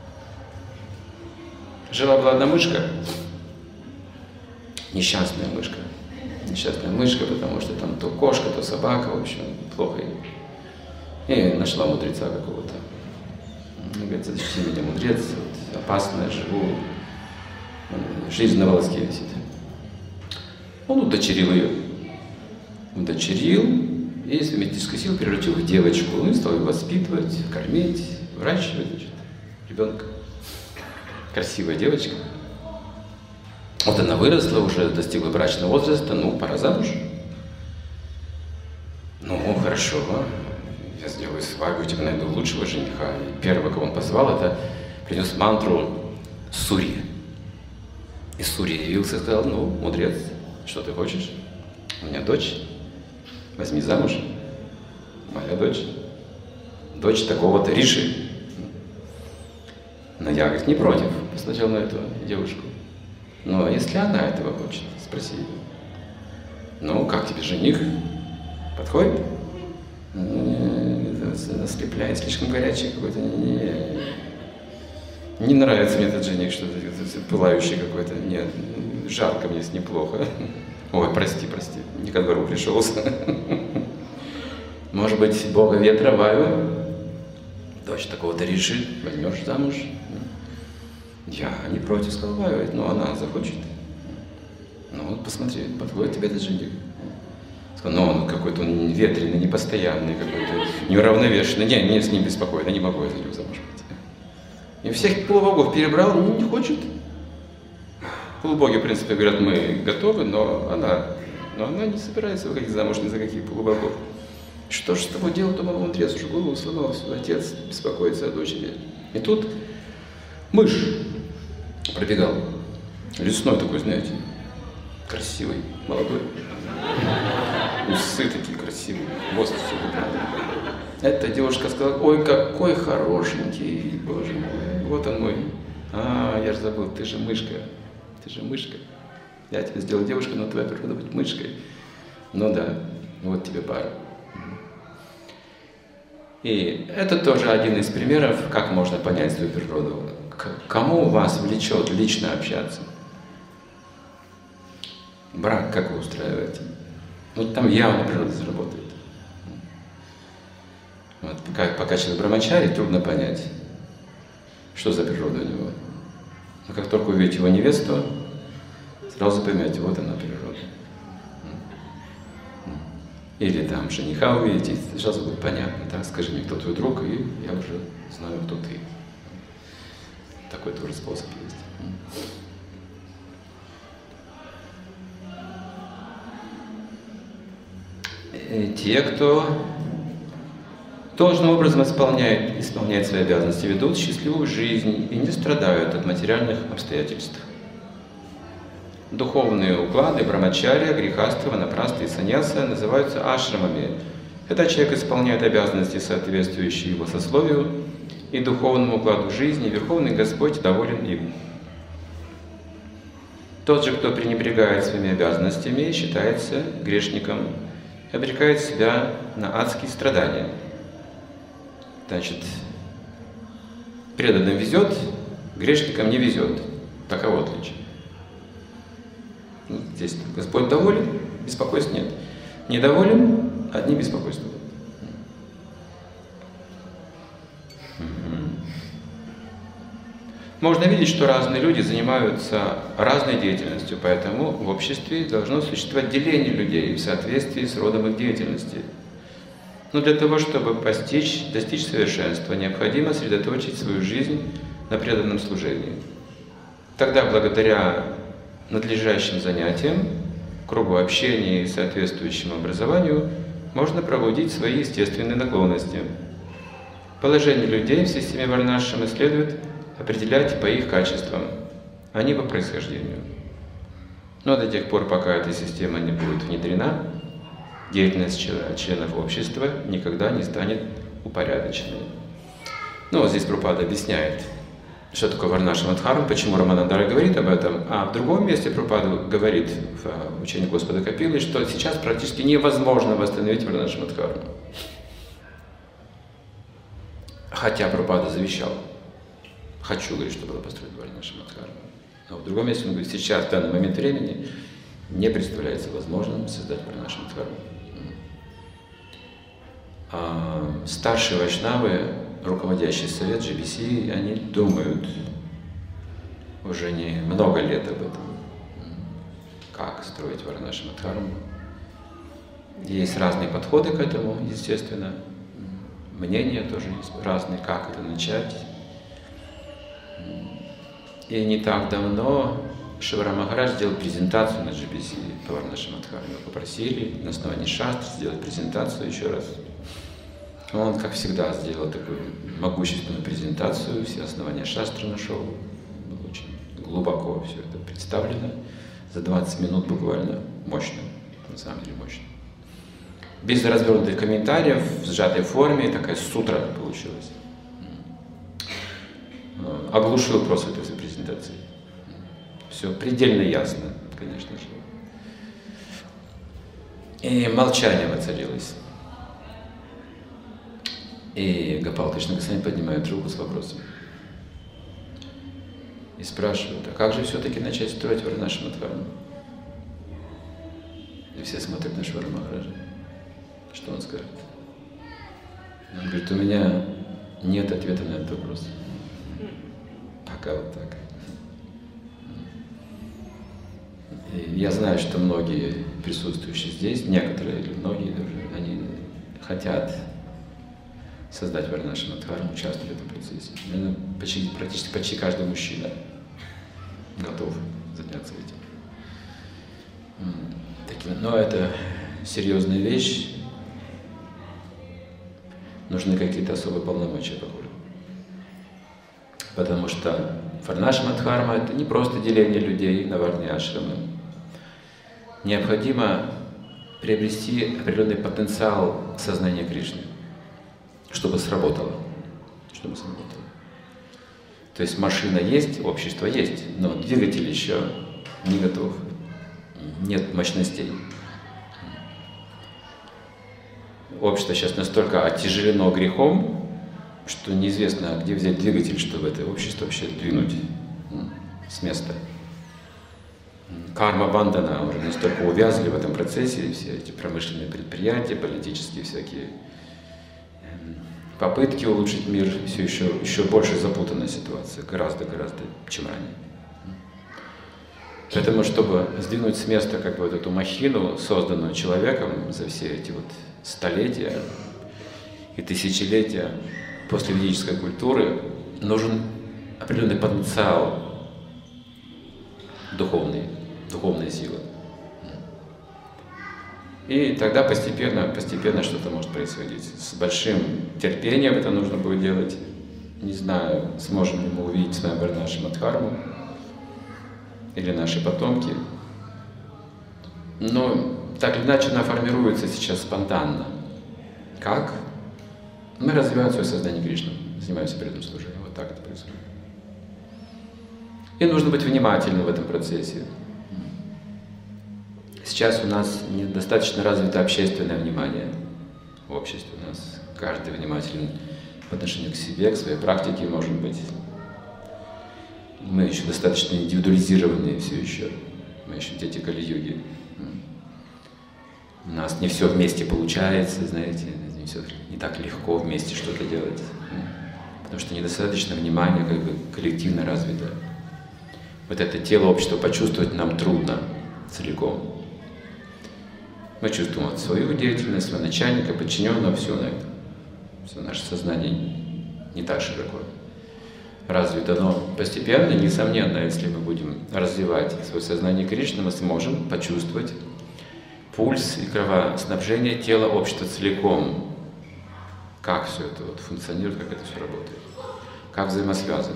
Жила-была одна мышка, несчастная мышка, потому что там то кошка, то собака, в общем, плохо ей. И нашла мудреца какого-то. Он говорит, зачем меня мудрец, вот, опасно, живу, жизнь на волоске висит. Он удочерил ее. И из мистической силы превратил в девочку. Ну и стал ее воспитывать, кормить, выращивать, значит, ребенка. Красивая девочка. Вот она выросла, уже достигла брачного возраста, ну, пора замуж. Ну, хорошо. я сделаю свадьбу, тебе найду лучшего жениха. И первого, кого он позвал, это принес мантру Сурья. И Сурья явился и сказал: ну, мудрец, что ты хочешь? У меня дочь, возьми замуж. Моя дочь такого-то Риши. Но я, говорит, не против, посмотрел на эту девушку. Но если она этого хочет, спроси ее. Ну, как тебе жених? Подходит? Ослепляет, слишком горячий какой-то. Не нравится мне этот жених, что-то пылающий какой-то. Нет, жарко мне с ним плохо. Ой, прости, не ко двору пришелся. Может быть, бога ветра Ваю, дочь такого-то Риши, возьмешь замуж? Я не против, сказал Ваю, но она захочет. Ну вот посмотри, подходит тебе этот жених. Сказал, ну он какой-то он ветреный, непостоянный, какой-то неуравновешенный. Не, с ним беспокойно, не могу я за него замуж выйти. И всех полубогов перебрал, не хочет. Полубоги, в принципе, говорят, мы готовы, но она не собирается выходить замуж ни за каких полубогов. Что же с тобой делать, то мудрец уже голову сломал, отец беспокоится о дочери. И тут мышь пробегал, лесной такой, знаете, красивый, молодой, усы такие красивые, хвост все выпрямленный. Эта девушка сказала: ой, какой хорошенький, боже мой, вот он мой. Я же забыл, ты же мышка. Я тебя сделал девушкой, но твоя природа быть мышкой. Ну да, вот тебе пара. И это тоже один из примеров, как можно понять свою природу. Кому вас влечет лично общаться? Брак как вы устраиваете? Вот там явно природа заработает. Вот, пока человек брамачари, трудно понять, что за природа у него. Но как только увидите его невесту, сразу поймете, вот она природа. Или там жениха увидите, сразу будет понятно, так, скажи мне, кто твой друг, и я уже знаю, кто ты. Такой тоже способ есть. И те, кто должным образом исполняет свои обязанности, ведут счастливую жизнь и не страдают от материальных обстоятельств. Духовные уклады брамачарья, грихастха, ванапраста и саньяса называются ашрамами. Когда человек исполняет обязанности, соответствующие его сословию и духовному укладу жизни, Верховный Господь доволен им. Тот же, кто пренебрегает своими обязанностями, считается грешником, обрекает себя на адские страдания. Значит, преданным везет, грешникам не везет. Таково отличие. Здесь Господь доволен, беспокойств нет. Недоволен, одни беспокойства. Можно видеть, что разные люди занимаются разной деятельностью, поэтому в обществе должно существовать деление людей в соответствии с родом их деятельности. Но для того, чтобы достичь совершенства, необходимо сосредоточить свою жизнь на преданном служении. Тогда, благодаря надлежащим занятиям, кругу общения и соответствующему образованию, можно пробудить свои естественные наклонности. Положение людей в системе варнашрама следует определять по их качествам, а не по происхождению. Но до тех пор, пока эта система не будет внедрена, деятельность членов общества никогда не станет упорядоченной. Ну вот здесь Прабхупада объясняет, что такое Варнашрама Дхарма, почему Раманандара говорит об этом, а в другом месте Прабхупада говорит в учении Господа Капилы, что сейчас практически невозможно восстановить Варнашрама Дхарму. Хотя Прабхупада завещал: хочу, говорит, чтобы была построена Варнашрама Дхарма. Но в другом месте он говорит, сейчас, в данный момент времени, не представляется возможным создать Варнашрама Дхарму. Старшие вайшнавы, руководящий совет GBC, они думают уже не много лет об этом, как строить Варнашрама Дхарму. Есть разные подходы к этому, естественно, мнения тоже есть разные, как это начать. И не так давно Шивара Махарадж сделал презентацию на GBC по Варнашрама Дхарме. Попросили на основании шастры сделать презентацию еще раз. Он, как всегда, сделал такую могущественную презентацию, все основания шастры нашел, было очень глубоко все это представлено, за 20 минут буквально, мощно, на самом деле мощно. Без развернутых комментариев, в сжатой форме, такая сутра получилась. Оглушил просто этой всей презентацией. Все предельно ясно, конечно же. И молчание воцарилось. И Гопал Кришна Госвами поднимает руку с вопросом. И спрашивает, а как же все-таки начать строить Варнашрамадхарму? И все смотрят на Швара Махараджа. Что он скажет? Он говорит, у меня нет ответа на этот вопрос. Пока вот так. И я знаю, что многие присутствующие здесь, некоторые или многие даже, они хотят создать Варнашрамадхарму, участвовать в этом процессе. Наверное, практически почти каждый мужчина готов заняться этим. Но это серьезная вещь. Нужны какие-то особые полномочия, похоже. Потому что Варнашрамадхарма — это не просто деление людей на варни-ашрамы. Необходимо приобрести определенный потенциал сознания Кришны, чтобы сработало. То есть машина есть, общество есть, но двигатель еще не готов. Нет мощностей. Общество сейчас настолько оттяжелено грехом, что неизвестно, где взять двигатель, чтобы это общество вообще двинуть с места. Карма бандана уже настолько увязли в этом процессе, все эти промышленные предприятия, политические всякие попытки улучшить мир, все еще больше запутанная ситуация, гораздо, чем ранее. Поэтому, чтобы сдвинуть с места как бы вот эту махину, созданную человеком за все эти вот столетия и тысячелетия после ведической культуры, нужен определенный потенциал духовная сила. И тогда постепенно что-то может происходить. С большим терпением это нужно будет делать. Не знаю, сможем ли мы увидеть с вами Варнашрамадхарму или наши потомки. Но так или иначе она формируется сейчас спонтанно. Как? Мы развиваем свое сознание Кришны, занимаемся преданным служением. Вот так это происходит. И нужно быть внимательным в этом процессе. Сейчас у нас недостаточно развито общественное внимание в обществе. У нас каждый внимателен по отношению к себе, к своей практике, может быть. Мы еще достаточно индивидуализированные все еще. Мы еще дети Кали-юги. У нас не все вместе получается, знаете, не все не так легко вместе что-то делать. Потому что недостаточно внимания как бы коллективно развито. Вот это тело общества почувствовать нам трудно целиком. Мы чувствуем вот свою деятельность, своего начальника, подчиненного, все на это. Все наше сознание не так широко развито, но постепенно, несомненно, если мы будем развивать свое сознание Кришны, мы сможем почувствовать пульс и кровоснабжение тела общества целиком. Как все это вот функционирует, как это все работает, как взаимосвязано.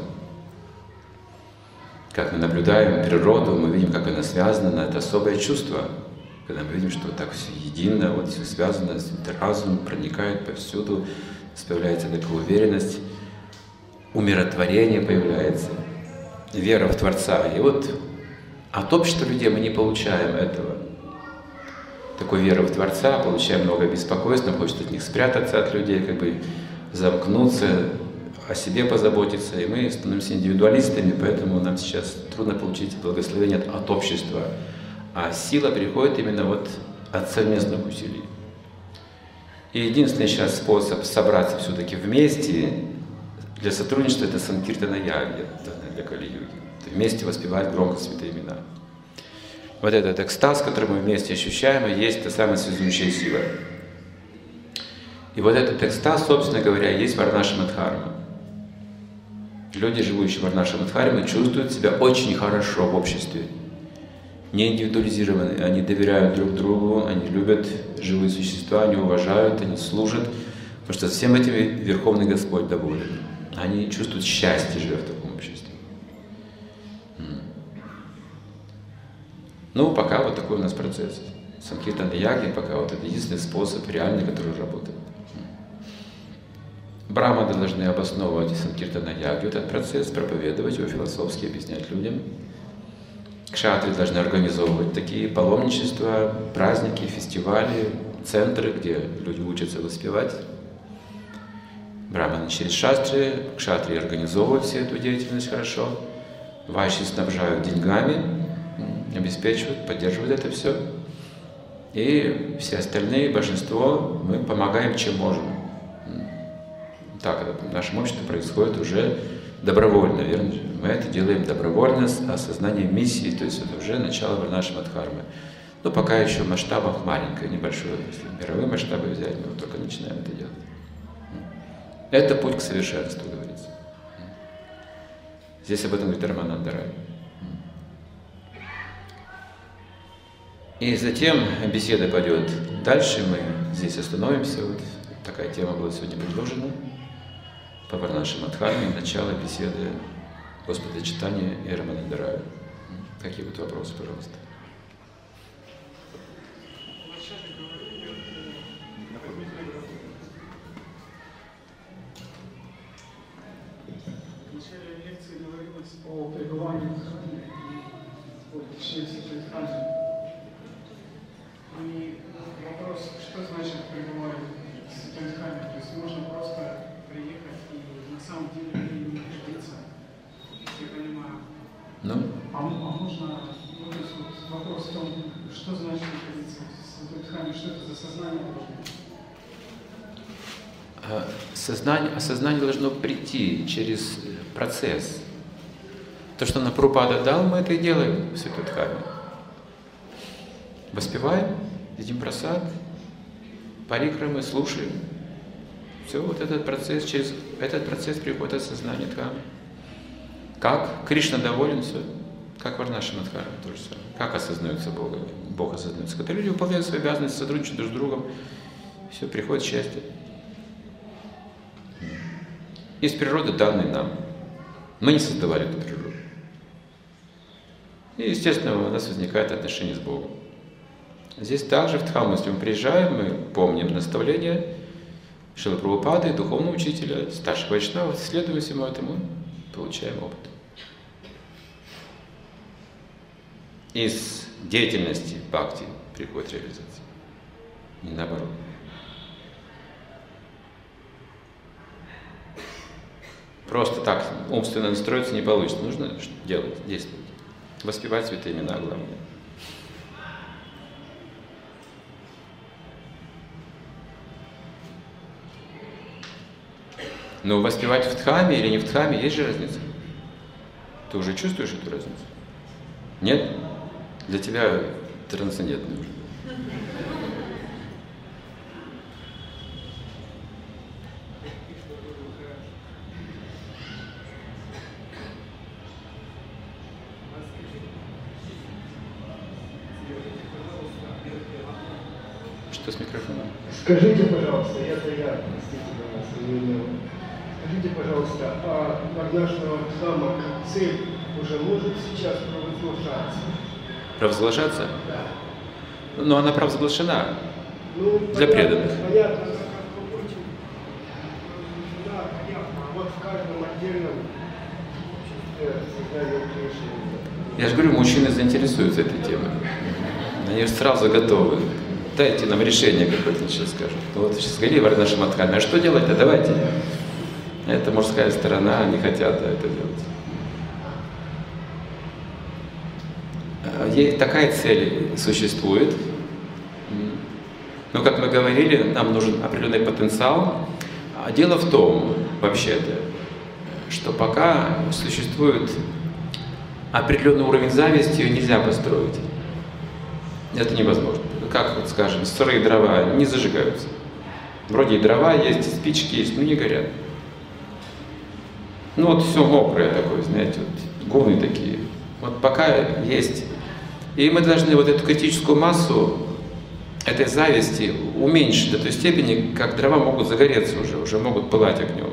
Как мы наблюдаем природу, мы видим, как она связана, но это особое чувство. Когда мы видим, что так все едино, вот все связано, разум проникает повсюду, появляется такая уверенность, умиротворение появляется, вера в Творца. И вот от общества людей мы не получаем этого. Такой веры в Творца, получаем много беспокойства, хочется от них спрятаться, от людей, как бы замкнуться, о себе позаботиться. И мы становимся индивидуалистами, поэтому нам сейчас трудно получить благословение от общества. А сила приходит именно вот от совместных усилий. И единственный сейчас способ собраться все-таки вместе для сотрудничества — это санкиртана ягья для Кали-юги. Вместе воспевать громко святые имена. Вот этот экстаз, который мы вместе ощущаем, и есть та самая связующая сила. И вот этот экстаз, собственно говоря, есть Варнашрамадхарма. Люди, живущие в Варнашрамадхарме, чувствуют себя очень хорошо в обществе. Не индивидуализированы, они доверяют друг другу, они любят живые существа, они уважают, они служат Потому что всем этим Верховный Господь доволен. Они чувствуют счастье, живя в таком обществе. Ну, пока вот такой у нас процесс. Санкиртана-яги пока вот это единственный способ реальный, который работает. Брахманы должны обосновывать санкиртана-яги, этот процесс, проповедовать его философски, объяснять людям. Кшатри должны организовывать такие паломничества, праздники, фестивали, центры, где люди учатся воспевать. Брахманы через шастры, кшатри организовывают всю эту деятельность хорошо. Вайши снабжают деньгами, обеспечивают, поддерживают это все. И все остальные, большинство, мы помогаем, чем можем. Так это в нашем обществе происходит уже добровольно, верно? Мы это делаем добровольно, с осознанием миссии, то есть это уже начало нашей Мадхармы. Но пока еще в масштабах маленькое, небольшое. Если мировые масштабы взять, мы только начинаем это делать. Это путь к совершенству, говорится. Здесь об этом говорит Рамананда Рай. И затем беседа пойдет дальше, мы здесь остановимся. Вот такая тема была сегодня предложена. По Варнаши Мадхарме, начало беседы Господа Чайтаньи и Рамананда Рая. Какие будут вопросы, пожалуйста? В начале лекции говорилось о пребывании в храме, о течении храме. И вопрос, что значит пребывать в святой храме? То есть можно просто приехать и на самом деле не находиться, я понимаю. Ну? А можно, ну, то есть вот вопрос в том, что значит находиться в святой храме, что это за сознание должно быть? Осознание должно прийти через процесс. То, что нам Прабхупада дал, мы это и делаем в Святой Дхарме. Воспеваем, едим прасад, парикрамы, слушаем. Все, вот этот процесс, через этот процесс приходит осознание Дхармы. Как Кришна доволен, все. Как Варнаша Мадхарма, то же самое. Как осознается Бог? Бог осознается. Когда люди выполняют свои обязанности, сотрудничают друг с другом, все, приходит счастье. Из природы, данной нам. Мы не создавали эту природу. И, естественно, у нас возникает отношение с Богом. Здесь также в Дхамму, если мы приезжаем, мы помним наставления Шрилы Прабхупады, духовного учителя, старших вайшнавов, следуем всему этому, получаем опыт. Из деятельности бхакти приходит реализация. Не наоборот. Просто так умственно настроиться не получится. Нужно делать, действовать. Воспевать святые имена главное. Но воспевать в Дхамме или не в Дхамме, есть же разница. Ты уже чувствуешь эту разницу? Нет? Для тебя трансцендентный уже. Что с микрофоном? Скажите, пожалуйста, простите, скажите, пожалуйста, а Варнашного Дхамма как цель уже может сейчас провозглашаться? Провозглашаться? Да. Но она провозглашена для понятно, преданных. Понятно, как очень да, понятно. А вот в каждом отдельном обществе сознание Кришны. Я же говорю, мужчины заинтересуются этой темой. Они сразу готовы. Дайте нам решение какое-то, сейчас скажут. Вот сейчас говорили Варнаша Мадхарме, а что делать-то? Давайте. Это мужская сторона, они хотят это делать. Такая цель существует. Но, как мы говорили, нам нужен определенный потенциал. Дело в том, вообще-то, что пока существует определенный уровень зависти, ее нельзя построить. Это невозможно. Как, вот, скажем, сырые дрова не зажигаются. Вроде и дрова есть, и спички есть, но не горят. Ну вот все мокрое такое, знаете, вот, гуны такие. Вот пока есть. И мы должны вот эту критическую массу этой зависти уменьшить до той степени, как дрова могут загореться уже могут пылать огнем.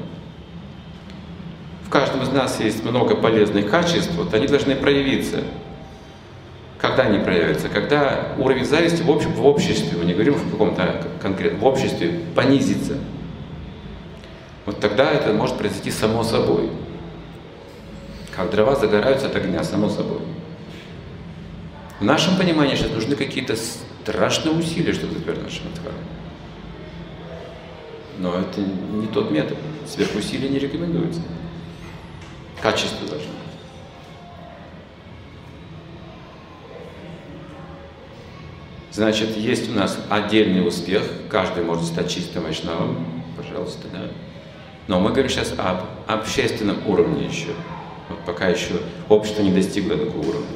В каждом из нас есть много полезных качеств, вот они должны проявиться. Когда они проявятся? Когда уровень зависти в обществе, мы не говорим в каком-то конкретном, в обществе понизится. Вот тогда это может произойти само собой. Как дрова загораются от огня, само собой. В нашем понимании сейчас нужны какие-то страшные усилия, чтобы запереть наш Мадхарму. Но это не тот метод. Сверхусилия не рекомендуется. Качество должно быть. Значит, есть у нас отдельный успех, каждый может стать чистым вайшнавом, пожалуйста, да. Но мы говорим сейчас об общественном уровне еще. Вот пока еще общество не достигло такого уровня.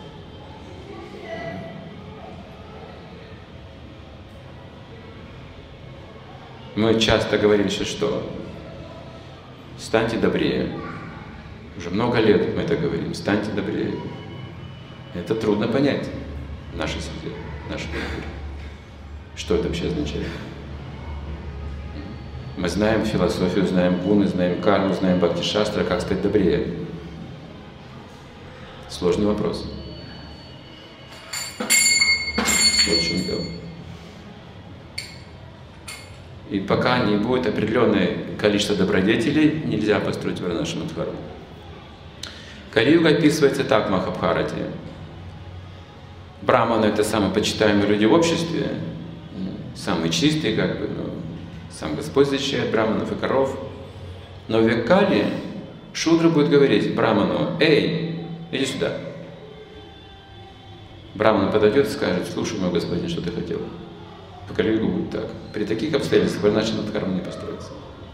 Мы часто говорим сейчас, что станьте добрее. Уже много лет мы это говорим, станьте добрее. Это трудно понять в нашей среде, в нашей культуре. Что это вообще означает? Мы знаем философию, знаем гуны, знаем карму, знаем бхакти-шастра, как стать добрее. Сложный вопрос. Очень дело. И пока не будет определенное количество добродетелей, нельзя построить Варнашрамадхарму. Кали-юга описывается так в Махабхарате. Браманы — это самые почитаемые люди в обществе, самые чистые, как бы, сам Господь защищает браманов и коров. Но в век Кали Шудра будет говорить браману: «Эй, иди сюда». Браман подойдет и скажет: «Слушай, мой господин, что ты хотел?» По Кали-югу будет так. При таких обстоятельствах Варнашрамадхарма не построится.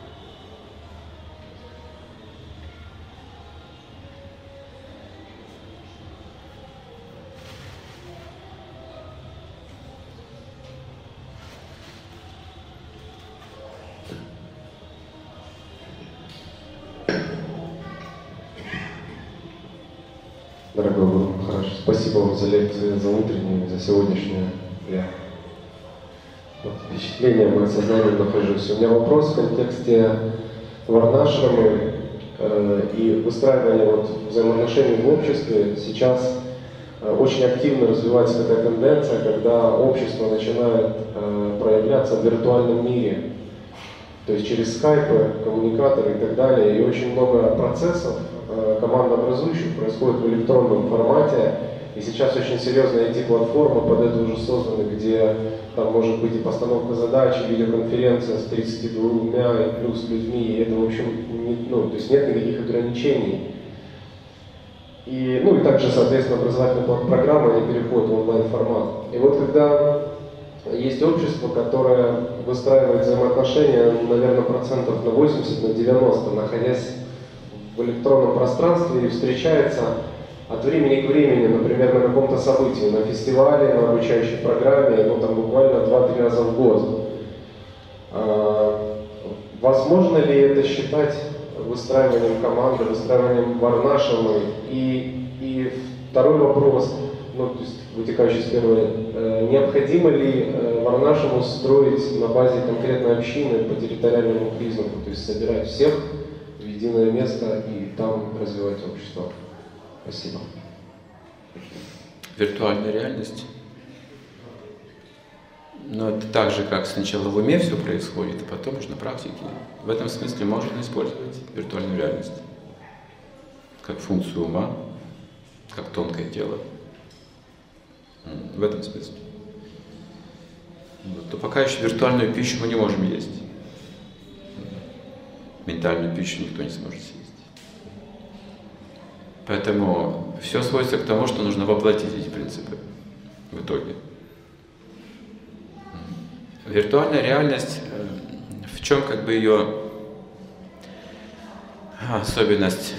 Дорогой Гуру Махарадж, спасибо вам за лекцию, за утреннюю, за сегодняшнюю. Я под впечатлением и сознанием нахожусь. У меня вопрос в контексте варнашрамы и выстраивания взаимоотношений в обществе. Сейчас очень активно развивается такая тенденция, когда общество начинает проявляться в виртуальном мире. То есть через скайпы, коммуникаторы и так далее. И очень много процессов командообразующих происходит в электронном формате. И сейчас очень серьезные IT-платформы под это уже созданы, где там может быть и постановка задач, и видеоконференция с 32 и плюс людьми. И это, в общем, то есть нет никаких ограничений. И также, соответственно, образовательные программы, они переходят в онлайн-формат. И вот когда есть общество, которое выстраивает взаимоотношения, наверное, процентов на 80, на 90, находясь в электронном пространстве и встречается от времени к времени, например, на каком-то событии, на фестивале, на обучающей программе, там буквально 2-3 раза в год. Возможно ли это считать выстраиванием команды, выстраиванием варнашрамы? И второй вопрос, то есть вытекающий с первого, необходимо ли варнашраму строить на базе конкретной общины по территориальному признаку, то есть собирать всех в единое место и там развивать общество? Спасибо. Виртуальная реальность. Но это так же, как сначала в уме все происходит, а потом уже на практике. В этом смысле можно использовать виртуальную реальность как функцию ума, как тонкое тело. В этом смысле. То пока еще виртуальную пищу мы не можем есть. Ментальную пищу никто не сможет съесть. Поэтому все сводится к тому, что нужно воплотить эти принципы в итоге. Виртуальная реальность, в чем ее особенность?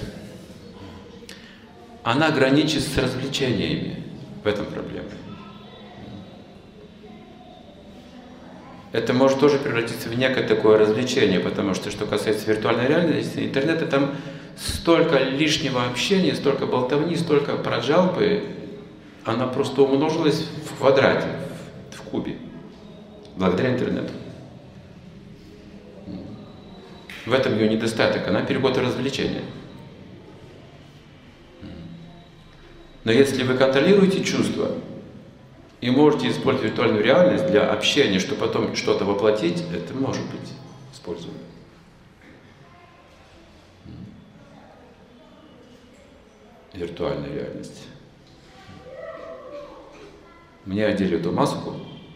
Она граничит с развлечениями. В этом проблема. Это может тоже превратиться в некое такое развлечение, потому что касается виртуальной реальности, интернета, там столько лишнего общения, столько болтовни, столько проджалпы, она просто умножилась в квадрате, в кубе. благодаря интернету. В этом ее недостаток, она переход в развлечение. Но если вы контролируете чувства и можете использовать виртуальную реальность для общения, чтобы потом что-то воплотить, это может быть использовано. Виртуальная реальность. Мне одели эту маску,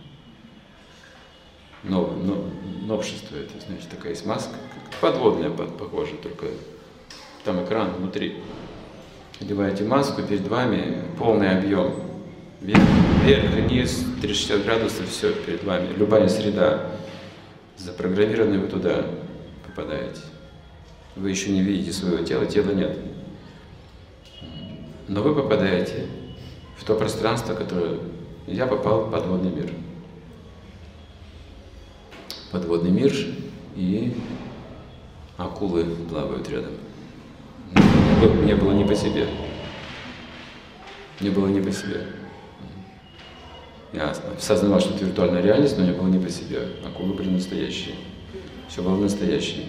новшество это, значит, такая есть маска, как подводная, похоже, только там экран внутри. Одеваете маску, перед вами полный объем. Вверх, вниз, 360 градусов, все перед вами. Любая среда. Запрограммированная, вы туда попадаете. Вы еще не видите своего тела, тела нет. Но вы попадаете в то пространство, которое... Я попал в подводный мир. Подводный мир, и акулы плавают рядом. Мне было не по себе. Мне было не по себе. Я осознавал, что это виртуальная реальность, но мне было не по себе. Акулы были настоящие. Все было настоящее.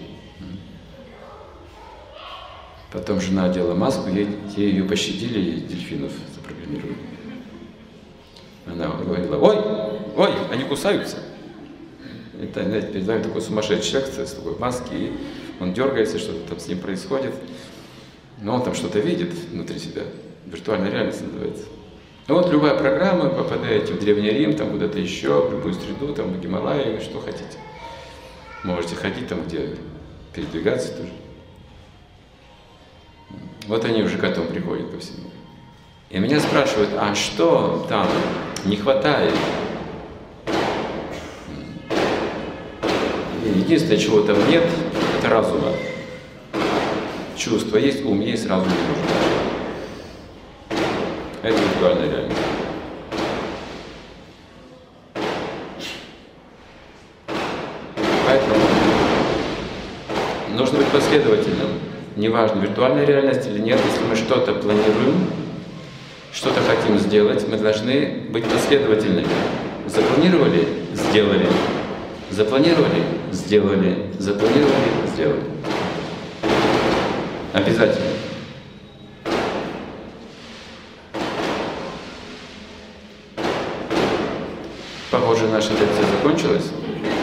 Потом жена одела маску, ей ее пощадили, и дельфинов запрограммировали. Она говорила: ой, они кусаются. Это, знаете, перед вами такой сумасшедший человек с такой маской, и он дергается, что-то там с ним происходит. Но он там что-то видит внутри себя. Виртуальная реальность называется. Ну вот любая программа, вы попадаете в Древний Рим, там куда-то еще, в любую среду, там в Гималайи, что хотите. Можете ходить там, где передвигаться тоже. Вот они уже к этому приходят ко всему. И меня спрашивают: а что там не хватает? Единственное, чего там нет, это разума. Чувства есть, ум есть, разум не нужен. Это виртуальная реальность. Поэтому нужно быть последовательным. Неважно, виртуальная реальность или нет, если мы что-то планируем, что-то хотим сделать, мы должны быть последовательными. Запланировали – сделали. Запланировали – сделали. Запланировали – сделали. Обязательно. Похоже, наша лекция закончилась.